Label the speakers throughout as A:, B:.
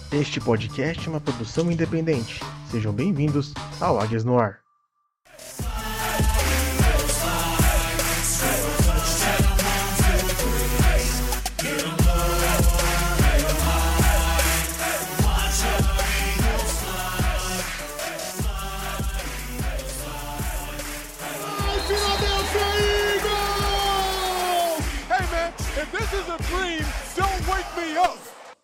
A: Este podcast é uma produção independente. Sejam bem-vindos ao Águias no Ar.
B: If this is a dream, don't wake me up!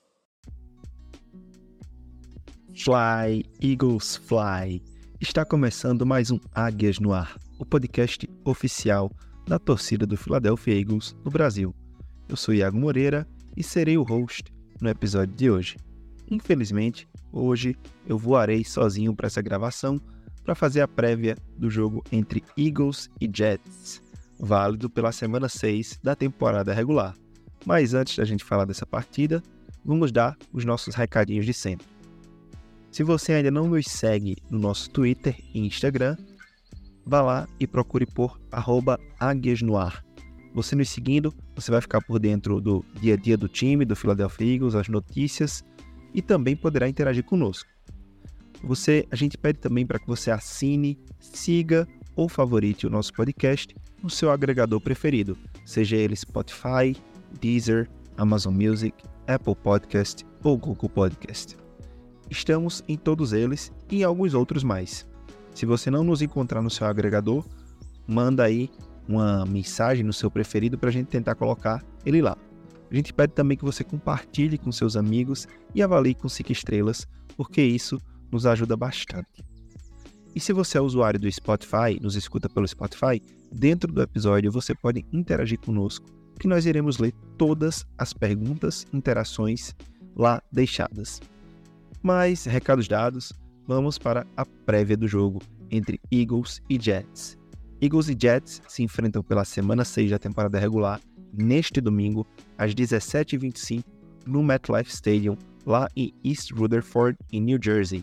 C: Fly, Eagles, Fly! Está começando mais um Águias no Ar, o podcast oficial da torcida do Philadelphia Eagles no Brasil. Eu sou Iago Moreira e serei o host no episódio de hoje. Infelizmente, hoje eu voarei sozinho para essa gravação para fazer a prévia do jogo entre Eagles e Jets, válido pela semana 6 da temporada regular. Mas antes da gente falar dessa partida, vamos dar os nossos recadinhos de sempre. Se você ainda não nos segue no nosso Twitter e Instagram, vá lá e procure por @águiasnoar. Você nos seguindo, você vai ficar por dentro do dia a dia do time, do Philadelphia Eagles, as notícias e também poderá interagir conosco. A gente pede também para que você assine, siga ou favorite o nosso podcast no seu agregador preferido, seja ele Spotify, Deezer, Amazon Music, Apple Podcast ou Google Podcast. Estamos em todos eles e em alguns outros mais. Se você não nos encontrar no seu agregador, manda aí uma mensagem no seu preferido para a gente tentar colocar ele lá. A gente pede também que você compartilhe com seus amigos e avalie com 5 estrelas, porque isso nos ajuda bastante. E se você é usuário do Spotify, nos escuta pelo Spotify, dentro do episódio você pode interagir conosco, que nós iremos ler todas as perguntas e interações lá deixadas. Mas, recados dados, vamos para a prévia do jogo entre Eagles e Jets. Eagles e Jets se enfrentam pela semana 6 da temporada regular, neste domingo, às 17h25, no MetLife Stadium, lá em East Rutherford, em New Jersey.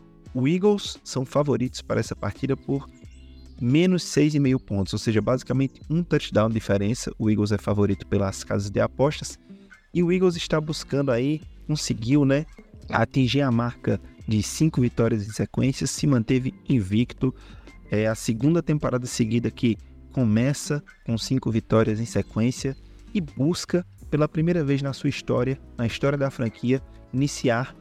C: O Eagles são favoritos para essa partida por menos 6,5 pontos, ou seja, basicamente um touchdown de diferença. O Eagles é favorito pelas casas de apostas e o Eagles está buscando aí, conseguiu, atingir a marca de 5 vitórias em sequência, se manteve invicto. É a segunda temporada seguida que começa com 5 vitórias em sequência e busca, pela primeira vez na sua história, na história da franquia, iniciar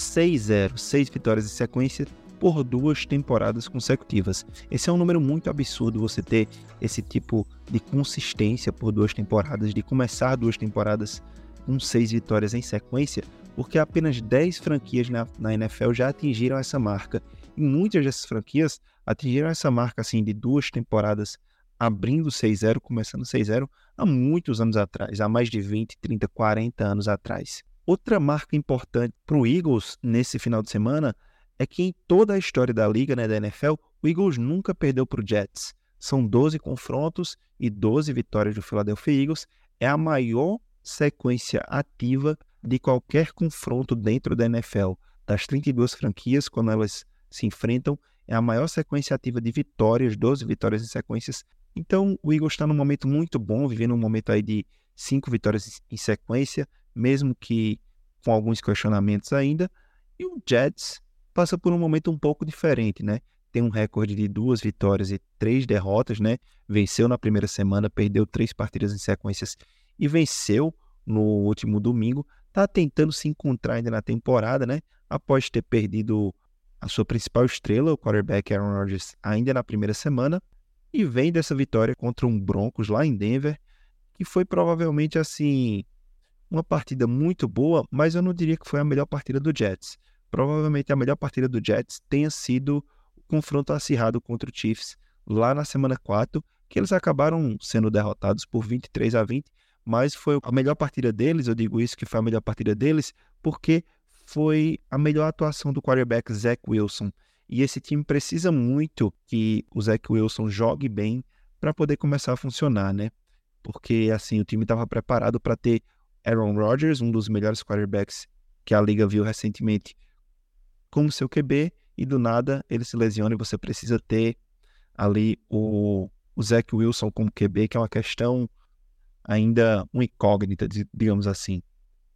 C: 6-0, 6 vitórias em sequência por 2 temporadas consecutivas. Esse é um número muito absurdo, você ter esse tipo de consistência por 2 temporadas, de começar 2 temporadas com 6 vitórias em sequência, porque apenas 10 franquias na NFL já atingiram essa marca. E muitas dessas franquias atingiram essa marca assim, de 2 temporadas abrindo 6-0, começando 6-0, há muitos anos atrás, há mais de 20, 30, 40 anos atrás. Outra marca importante para o Eagles nesse final de semana é que em toda a história da liga, da NFL, o Eagles nunca perdeu para o Jets. São 12 confrontos e 12 vitórias do Philadelphia Eagles. É a maior sequência ativa de qualquer confronto dentro da NFL. Das 32 franquias, quando elas se enfrentam, é a maior sequência ativa de vitórias, 12 vitórias em sequências. Então o Eagles está num momento muito bom, vivendo um momento aí de 5 vitórias em sequência, mesmo que com alguns questionamentos ainda, e o Jets passa por um momento um pouco diferente, Tem um recorde de 2 vitórias e 3 derrotas, Venceu na primeira semana, perdeu 3 partidas em sequências e venceu no último domingo. Está tentando se encontrar ainda na temporada, Após ter perdido a sua principal estrela, o quarterback Aaron Rodgers, ainda na primeira semana, e vem dessa vitória contra um Broncos lá em Denver, que foi provavelmente assim uma partida muito boa, mas eu não diria que foi a melhor partida do Jets. Provavelmente a melhor partida do Jets tenha sido o confronto acirrado contra o Chiefs lá na semana 4, que eles acabaram sendo derrotados por 23-20, mas foi a melhor partida deles. Eu digo isso que foi a melhor partida deles porque foi a melhor atuação do quarterback Zach Wilson. E esse time precisa muito que o Zach Wilson jogue bem para poder começar a funcionar, Porque assim, o time estava preparado para ter Aaron Rodgers, um dos melhores quarterbacks que a liga viu recentemente, como seu QB, e do nada ele se lesiona e você precisa ter ali o Zach Wilson como QB, que é uma questão ainda uma incógnita, digamos assim.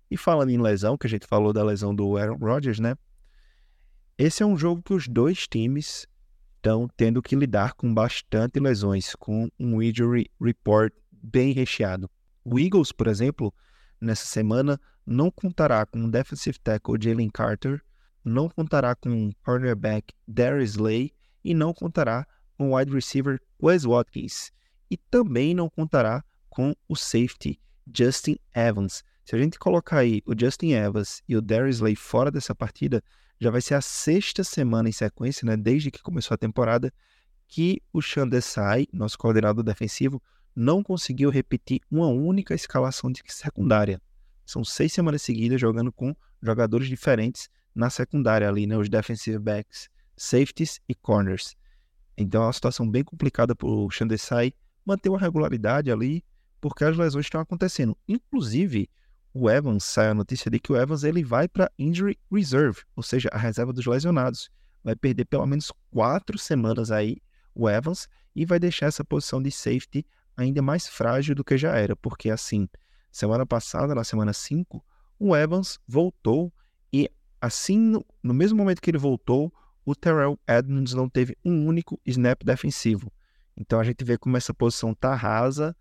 C: E falando em lesão, que a gente falou da lesão do Aaron Rodgers, né? Esse é um jogo que os dois times estão tendo que lidar com bastante lesões, com um injury report bem recheado. O Eagles, por exemplo, nessa semana não contará com o defensive tackle Jalen Carter, não contará com o cornerback Darius Slay e não contará com o wide receiver Wes Watkins. E também não contará com o safety Justin Evans. Se a gente colocar aí o Justin Evans e o Darius Slay fora dessa partida, já vai ser a 6ª semana em sequência, né, desde que começou a temporada, que o Sean Desai, nosso coordenador defensivo, não conseguiu repetir uma única escalação de secundária. São 6 semanas seguidas jogando com jogadores diferentes na secundária ali, né, os defensive backs, safeties e corners. Então é uma situação bem complicada para o Sean Desai manter uma regularidade ali, porque as lesões estão acontecendo. Inclusive, o Evans, sai a notícia de que o Evans ele vai para Injury Reserve, ou seja, a reserva dos lesionados. Vai perder pelo menos 4 semanas aí o Evans e vai deixar essa posição de safety ainda mais frágil do que já era, porque assim, semana passada, na semana 5, o Evans voltou e assim, no mesmo momento que ele voltou, o Terrell Edmunds não teve um único snap defensivo. Então a gente vê como essa posição tá rasa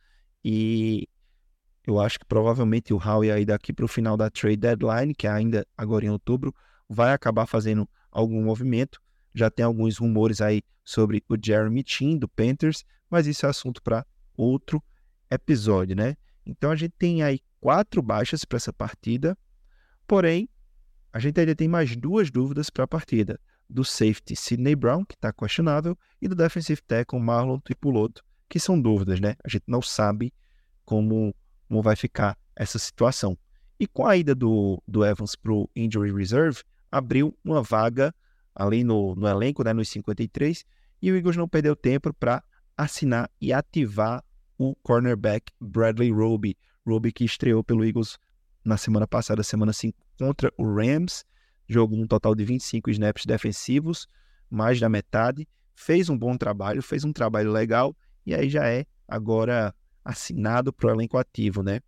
C: e eu acho que provavelmente o Howie aí daqui para o final da trade deadline, que é ainda agora em outubro, vai acabar fazendo algum movimento. Já tem alguns rumores aí sobre o Jeremy Chin do Panthers, mas isso é assunto para outro episódio, né? Então a gente tem aí 4 baixas para essa partida, porém a gente ainda tem mais 2 dúvidas para a partida. Do safety Sidney Brown, que está questionável, e do defensive tackle Marlon Tuipulotu, que são dúvidas, né? A gente não sabe como vai ficar essa situação. E com a ida do Evans para o Injury Reserve, abriu uma vaga ali no elenco, né, nos 53, e o Eagles não perdeu tempo para assinar e ativar o cornerback Bradley Roby. Roby que estreou pelo Eagles na semana passada, semana 5, contra o Rams, jogou um total de 25 snaps defensivos, mais da metade, fez um bom trabalho, fez um trabalho legal, e aí já é agora assinado para o elenco ativo, né?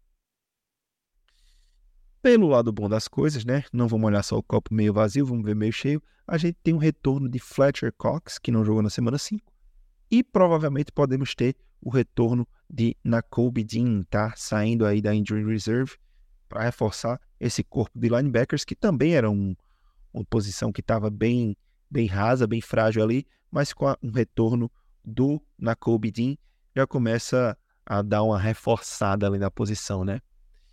C: Pelo lado bom das coisas, né? Não vamos olhar só o copo meio vazio, vamos ver meio cheio. A gente tem um retorno de Fletcher Cox, que não jogou na semana 5. E provavelmente podemos ter o retorno de Nakobe Dean, tá? Saindo aí da Injury Reserve para reforçar esse corpo de linebackers, que também era uma posição que estava bem rasa, bem frágil ali, mas com um retorno do Nakobe Dean, já começa a dar uma reforçada ali na posição, né?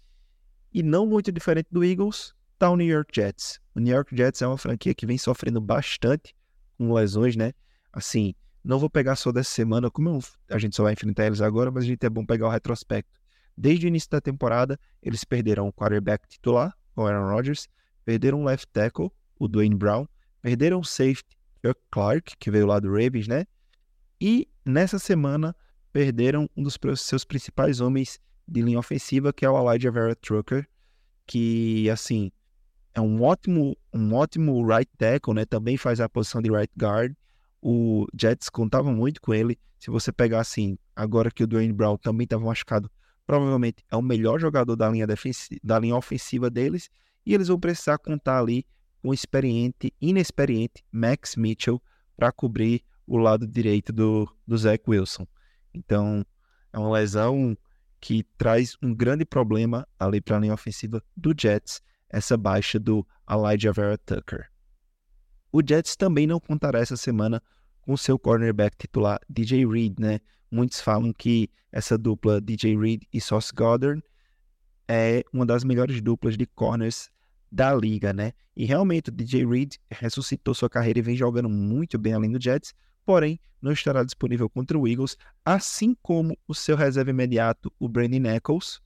C: E não muito diferente do Eagles, tá o New York Jets. O New York Jets é uma franquia que vem sofrendo bastante com lesões, né? Assim, não vou pegar só dessa semana, como a gente só vai enfrentar eles agora, mas a gente é bom pegar o retrospecto. Desde o início da temporada, eles perderam o quarterback titular, o Aaron Rodgers, perderam o left tackle, o Dwayne Brown, perderam o safety, Chuck Clark, que veio lá do Ravens, né? E nessa semana, perderam um dos seus principais homens de linha ofensiva, que é o Elijah Vera Tucker, que, assim, é um ótimo right tackle, né? Também faz a posição de right guard. O Jets contava muito com ele. Se você pegar, assim, agora que o Dwayne Brown também estava machucado, provavelmente é o melhor jogador da linha ofensiva deles, e eles vão precisar contar ali com o inexperiente Max Mitchell para cobrir o lado direito do Zach Wilson. Então, é uma lesão que traz um grande problema ali para a linha ofensiva do Jets, essa baixa do Elijah Vera Tucker. O Jets também não contará essa semana com seu cornerback titular DJ Reed, né? Muitos falam que essa dupla DJ Reed e Sauce Gardner é uma das melhores duplas de corners da liga, né? E realmente o DJ Reed ressuscitou sua carreira e vem jogando muito bem além do Jets, porém não estará disponível contra o Eagles, assim como o seu reserva imediato, o Brandon Echols.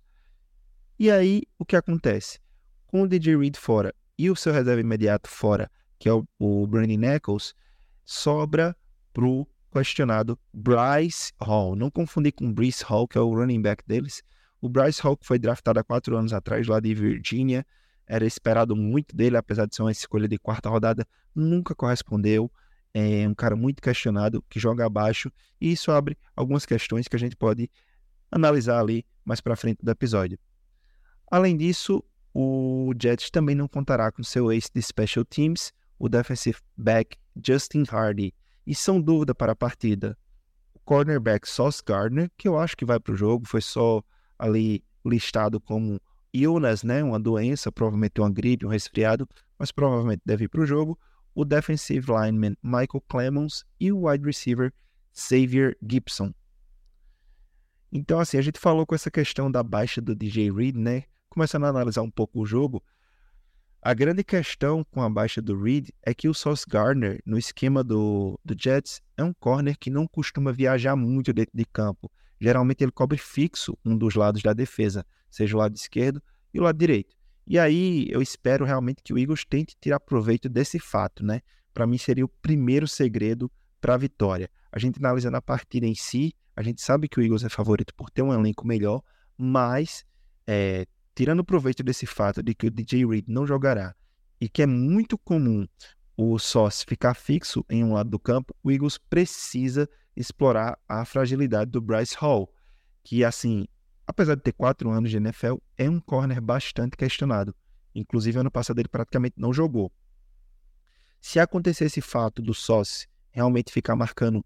C: E aí, o que acontece? Com o DJ Reed fora e o seu reserva imediato fora, que é o Brandon Echols, sobra pro questionado Bryce Hall. Não confundir com Breece Hall, que é o running back deles. O Bryce Hall, que foi draftado há 4 anos atrás, lá de Virgínia, era esperado muito dele, apesar de ser uma escolha de 4ª rodada, nunca correspondeu. É um cara muito questionado, que joga abaixo, e isso abre algumas questões que a gente pode analisar ali mais para frente do episódio. Além disso, o Jets também não contará com seu ace de special teams, o defensive back Justin Hardy, e são dúvida para a partida o cornerback Sauce Gardner, que eu acho que vai para o jogo, foi só ali listado como illness, né, uma doença, provavelmente uma gripe, um resfriado, mas provavelmente deve ir para o jogo, o defensive lineman Michael Clemons e o wide receiver Xavier Gibson. Então, assim, a gente falou com essa questão da baixa do DJ Reed, né? Começando a analisar um pouco o jogo, a grande questão com a baixa do Reed é que o Sauce Gardner, no esquema do Jets, é um corner que não costuma viajar muito dentro de campo. Geralmente ele cobre fixo um dos lados da defesa, seja o lado esquerdo e o lado direito. E aí eu espero realmente que o Eagles tente tirar proveito desse fato, né? Para mim seria o primeiro segredo para a vitória. A gente analisando a partida em si, a gente sabe que o Eagles é favorito por ter um elenco melhor, mas tirando proveito desse fato de que o DJ Reed não jogará e que é muito comum o Sauce ficar fixo em um lado do campo, o Eagles precisa explorar a fragilidade do Bryce Hall, que, assim, apesar de ter 4 anos de NFL, é um corner bastante questionado. Inclusive, ano passado ele praticamente não jogou. Se acontecer esse fato do Sauce realmente ficar marcando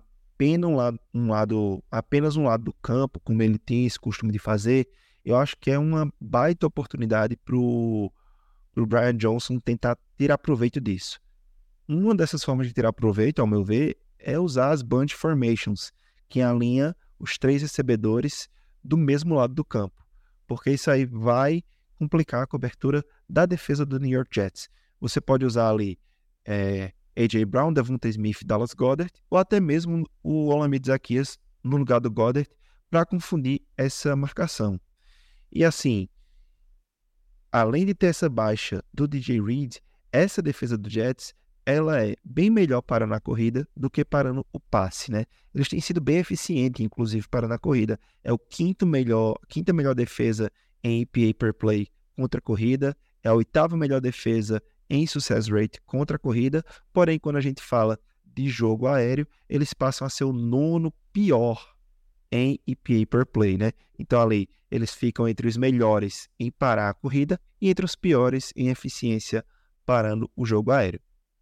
C: apenas um lado do campo, como ele tem esse costume de fazer, eu acho que é uma baita oportunidade para o Brian Johnson tentar tirar proveito disso. Uma dessas formas de tirar proveito, ao meu ver, é usar as bunch formations, que alinha os 3 recebedores do mesmo lado do campo, porque isso aí vai complicar a cobertura da defesa do New York Jets. Você pode usar ali A.J. Brown, Devonta Smith, Dallas Goedert, ou até mesmo o Olamide Zaccheaus no lugar do Goedert, para confundir essa marcação. E assim, além de ter essa baixa do DJ Reed, essa defesa do Jets, ela é bem melhor para na corrida do que parando o passe, né? Eles têm sido bem eficientes, inclusive, para na corrida. É o quinta melhor defesa em EPA per play contra a corrida, é a 8ª melhor defesa em success rate contra a corrida, porém, quando a gente fala de jogo aéreo, eles passam a ser o 9º pior em EPA per play, né? Então, ali, eles ficam entre os melhores em parar a corrida e entre os piores em eficiência parando o jogo aéreo.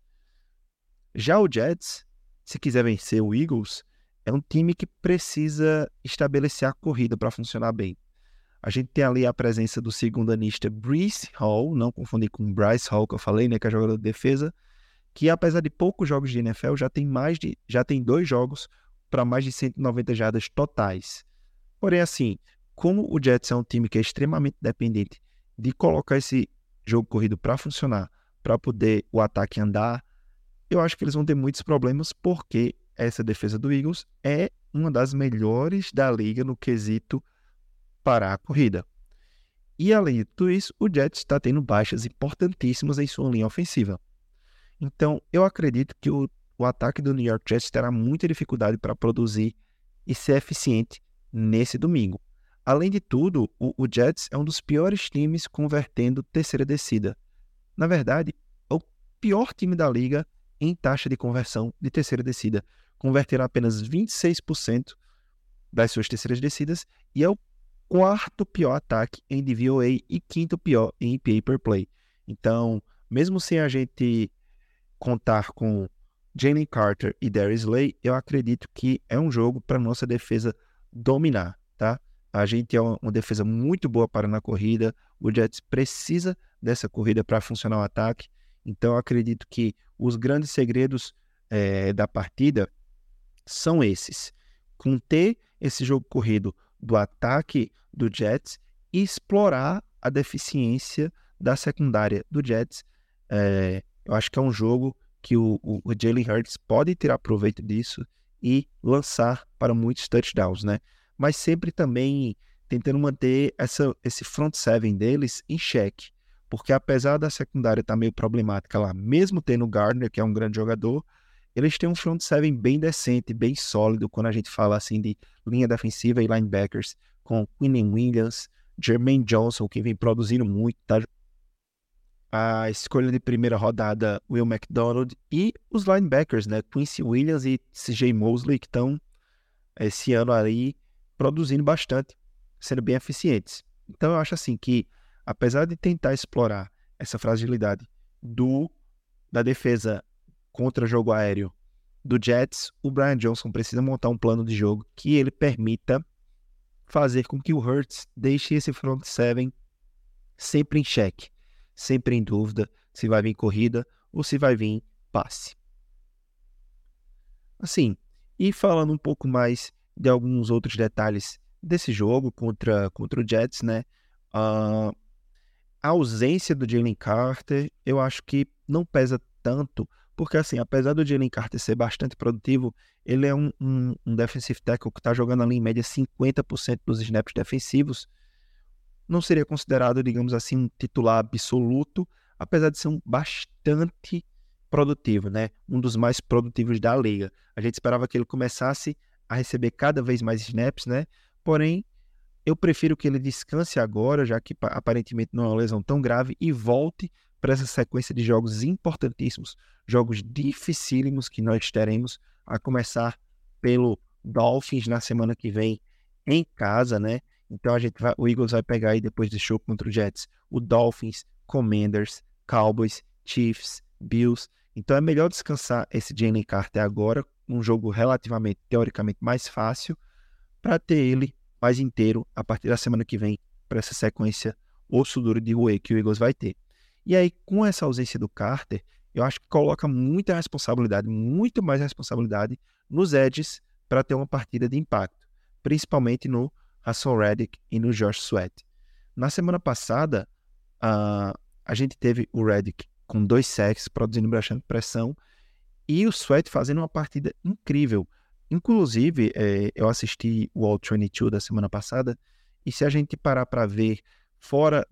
C: Já o Jets, se quiser vencer o Eagles, é um time que precisa estabelecer a corrida para funcionar bem. A gente tem ali a presença do segundo-anista Breece Hall, não confundir com Bryce Hall, que eu falei, né, que é jogador de defesa, que apesar de poucos jogos de NFL, já tem 2 jogos para mais de 190 jardas totais. Porém, assim, como o Jets é um time que é extremamente dependente de colocar esse jogo corrido para funcionar, para poder o ataque andar, eu acho que eles vão ter muitos problemas, porque essa defesa do Eagles é uma das melhores da liga no quesito parar a corrida. E além de tudo isso, o Jets está tendo baixas importantíssimas em sua linha ofensiva. Então, eu acredito que o ataque do New York Jets terá muita dificuldade para produzir e ser eficiente nesse domingo. Além de tudo, o Jets é um dos piores times convertendo terceira descida. Na verdade, é o pior time da liga em taxa de conversão de terceira descida. Converteram apenas 26% das suas terceiras descidas e é o 4º pior ataque em DVOA e 5º pior em EPA per play. Então, mesmo sem a gente contar com Jalen Carter e Darius Slay, eu acredito que é um jogo para nossa defesa dominar, tá? A gente é uma defesa muito boa para na corrida, o Jets precisa dessa corrida para funcionar o ataque, então eu acredito que os grandes segredos da partida são esses: conter esse jogo corrido do ataque do Jets e explorar a deficiência da secundária do Jets. Eu acho que é um jogo que o Jalen Hurts pode tirar proveito disso e lançar para muitos touchdowns, né? Mas sempre também tentando manter esse front seven deles em xeque, porque apesar da secundária estar meio problemática lá, mesmo tendo o Gardner, que é um grande jogador, eles têm um front seven bem decente, bem sólido, quando a gente fala assim de linha defensiva e linebackers, com Quinnen Williams, Jermaine Johnson, que vem produzindo muito, tá? A escolha de primeira rodada, Will McDonald, e os linebackers, né? Quincy Williams e CJ Mosley, que estão esse ano aí produzindo bastante, sendo bem eficientes. Então eu acho assim que apesar de tentar explorar essa fragilidade da defesa contra jogo aéreo do Jets, o Brian Johnson precisa montar um plano de jogo que ele permita fazer com que o Hurts deixe esse front seven sempre em xeque, sempre em dúvida se vai vir corrida ou se vai vir passe. Assim, e falando um pouco mais de alguns outros detalhes desse jogo contra o Jets, né? A ausência do Jalen Carter, eu acho que não pesa tanto, porque assim, apesar do Jalen Carter ser bastante produtivo, ele é um defensive tackle que está jogando ali em média 50% dos snaps defensivos. Não seria considerado, digamos assim, um titular absoluto, apesar de ser um bastante produtivo, né? Um dos mais produtivos da liga. A gente esperava que ele começasse a receber cada vez mais snaps, né? Porém, eu prefiro que ele descanse agora, já que aparentemente não é uma lesão tão grave, e volte para essa sequência de jogos importantíssimos, jogos dificílimos que nós teremos, a começar pelo Dolphins na semana que vem em casa, né? Então o Eagles vai pegar aí depois do show contra o Jets, o Dolphins, Commanders, Cowboys, Chiefs, Bills. Então é melhor descansar esse Jalen Carter agora, um jogo relativamente, teoricamente, mais fácil, para ter ele mais inteiro a partir da semana que vem, para essa sequência osso duro de roer que o Eagles vai ter. E aí, com essa ausência do Carter, eu acho que coloca muita responsabilidade, muito mais responsabilidade nos edges para ter uma partida de impacto, principalmente no Haason Reddick e no Josh Sweat. Na semana passada, a gente teve o Reddick com 2 sacks, produzindo bastante pressão, e o Sweat fazendo uma partida incrível. Inclusive, eu assisti o All-22 da semana passada, e se a gente parar para ver fora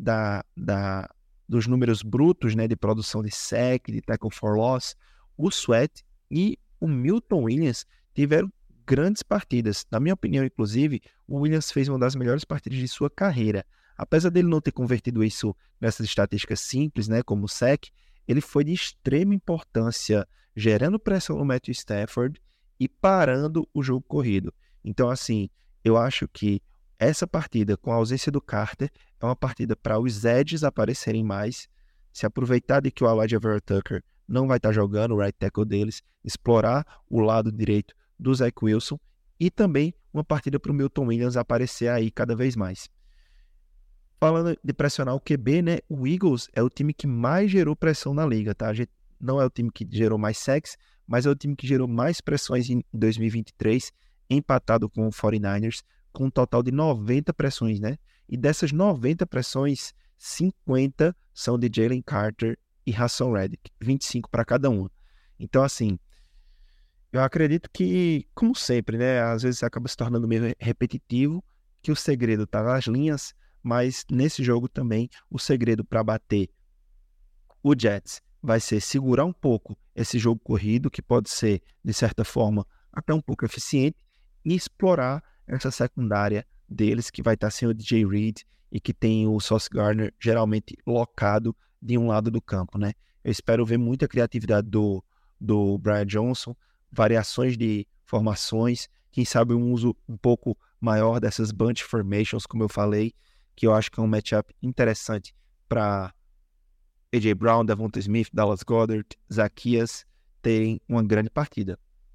C: dos números brutos, né, de produção de sack, de tackle for loss, o Sweat e o Milton Williams tiveram grandes partidas. Na minha opinião, inclusive, o Williams fez uma das melhores partidas de sua carreira. Apesar dele não ter convertido isso nessas estatísticas simples, né, como o sack, ele foi de extrema importância, gerando pressão no Matthew Stafford e parando o jogo corrido. Então, assim, eu acho que essa partida, com a ausência do Carter, é uma partida para os edges aparecerem mais, se aproveitar de que o Elijah Vera-Tucker não vai estar jogando o right tackle deles, explorar o lado direito do Zach Wilson e também uma partida para o Milton Williams aparecer aí cada vez mais. Falando de pressionar o QB, né? O Eagles é o time que mais gerou pressão na liga, tá? A gente não é o time que gerou mais sacks, mas é o time que gerou mais pressões em 2023, empatado com o 49ers, com um total de 90 pressões, né? E dessas 90 pressões, 50 são de Jalen Carter e Haason Reddick, 25 para cada um. Então, assim, eu acredito que, como sempre, né? Às vezes acaba se tornando meio repetitivo, que o segredo está nas linhas, mas nesse jogo também o segredo para bater o Jets vai ser segurar um pouco esse jogo corrido, que pode ser, de certa forma, até um pouco eficiente, e explorar essa secundária deles, que vai estar sem o DJ Reed e que tem o Sauce Gardner geralmente locado de um lado do campo, né? Eu espero ver muita criatividade do Brian Johnson, variações de formações, quem sabe um uso um pouco maior dessas bunch formations, como eu falei, que eu acho que é um matchup interessante para A.J. Brown, Devonta Smith, Dallas Goedert, Zacchaeus terem uma grande partida.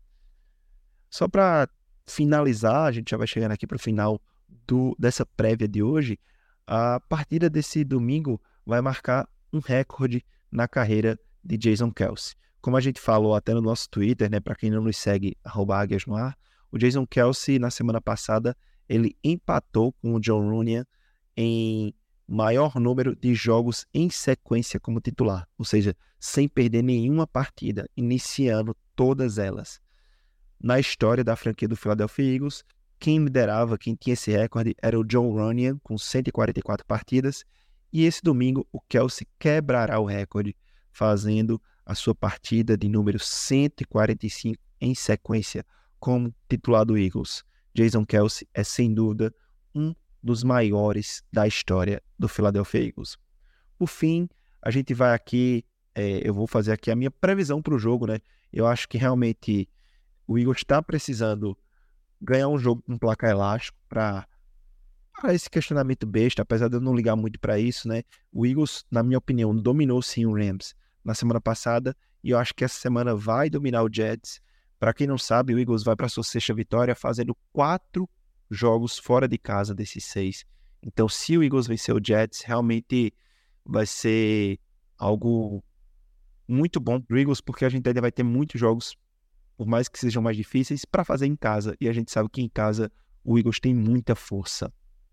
C: Só para finalizar, a gente já vai chegando aqui para o final dessa prévia de hoje, a partida desse domingo vai marcar um recorde na carreira de Jason Kelce. Como a gente falou até no nosso Twitter, né, para quem não nos segue, @águiasnoar, o Jason Kelce, na semana passada, ele empatou com o John Runyan em maior número de jogos em sequência como titular, ou seja, sem perder nenhuma partida, iniciando todas elas. Na história da franquia do Philadelphia Eagles, quem liderava, quem tinha esse recorde era o John Runyan, com 144 partidas, e esse domingo o Kelce quebrará o recorde, fazendo a sua partida de número 145 em sequência como titular do Eagles. Jason Kelce é, sem dúvida, um dos maiores da história do Philadelphia Eagles. Por fim, a gente vai aqui, eu vou fazer aqui a minha previsão para o jogo, né? Eu acho que realmente o Eagles está precisando ganhar um jogo com placar elástico para para esse questionamento besta, apesar de eu não ligar muito para isso, né? O Eagles, na minha opinião, dominou sim o Rams na semana passada e eu acho que essa semana vai dominar o Jets. Para quem não sabe, o Eagles vai para sua sexta vitória fazendo 4 jogos fora de casa desses 6. Então, se o Eagles vencer o Jets, realmente vai ser algo muito bom para o Eagles, porque a gente ainda vai ter muitos jogos, por mais que sejam mais difíceis, para fazer em casa. E a gente sabe que em casa o Eagles tem muita força.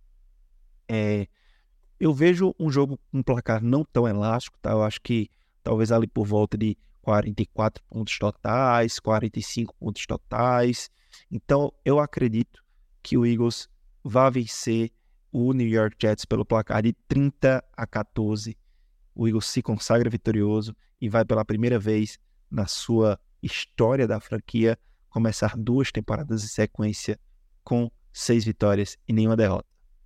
C: Eu vejo um jogo com um placar não tão elástico, tá? Eu acho que talvez ali por volta de 44 pontos totais, 45 pontos totais. Então, eu acredito que o Eagles vai vencer o New York Jets pelo placar de 30-14. O Eagles se consagra vitorioso e vai pela primeira vez na sua história da franquia começar 2 temporadas em sequência com 6 vitórias e nenhuma derrota.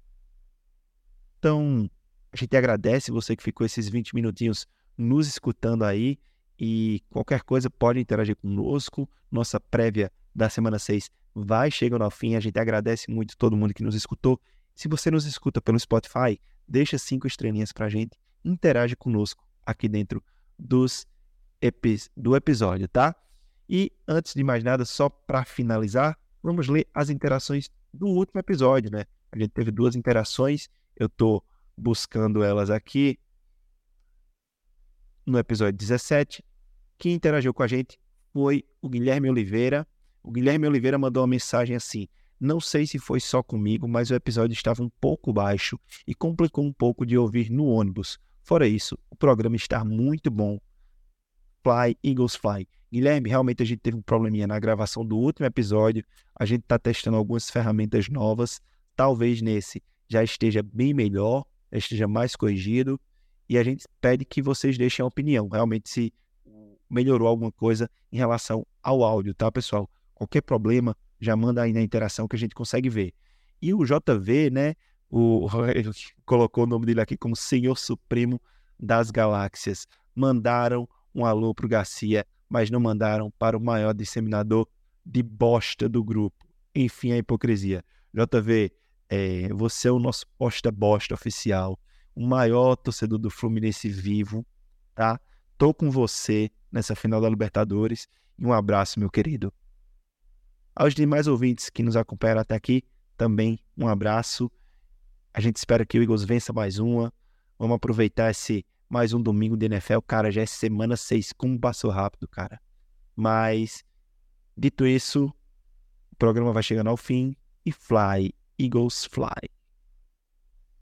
C: Então, a gente agradece você que ficou esses 20 minutinhos nos escutando aí e qualquer coisa pode interagir conosco. Nossa prévia da semana 6 vai chegando ao fim. A gente agradece muito todo mundo que nos escutou. Se você nos escuta pelo Spotify, deixa 5 estrelinhas pra gente, interage conosco aqui dentro do episódio, tá? E antes de mais nada, só para finalizar, vamos ler as interações do último episódio, né? A gente teve 2 interações. Eu estou buscando elas aqui no episódio 17. Quem interagiu com a gente foi o Guilherme Oliveira. O Guilherme Oliveira mandou uma mensagem assim: não sei se foi só comigo, mas o episódio estava um pouco baixo e complicou um pouco de ouvir no ônibus. Fora isso, o programa está muito bom. Fly, Eagles Fly. Guilherme, realmente a gente teve um probleminha na gravação do último episódio. A gente está testando algumas ferramentas novas. Talvez nesse já esteja bem melhor, já esteja mais corrigido. E a gente pede que vocês deixem a opinião, realmente se melhorou alguma coisa em relação ao áudio, tá, pessoal? Qualquer problema, já manda aí na interação que a gente consegue ver. E o JV, né, ele colocou o nome dele aqui como Senhor Supremo das Galáxias. Mandaram um alô pro Garcia, mas não mandaram para o maior disseminador de bosta do grupo. Enfim, a hipocrisia. JV, você é o nosso posta bosta oficial, o maior torcedor do Fluminense vivo, tá? Tô com você nessa final da Libertadores e um abraço, meu querido. Aos demais ouvintes que nos acompanharam até aqui, também um abraço. A gente espera que o Eagles vença mais uma. Vamos aproveitar esse mais um domingo de NFL. Cara, já é semana 6, como passou rápido, cara. Mas, dito isso, o programa vai chegando ao fim e Fly, Eagles Fly.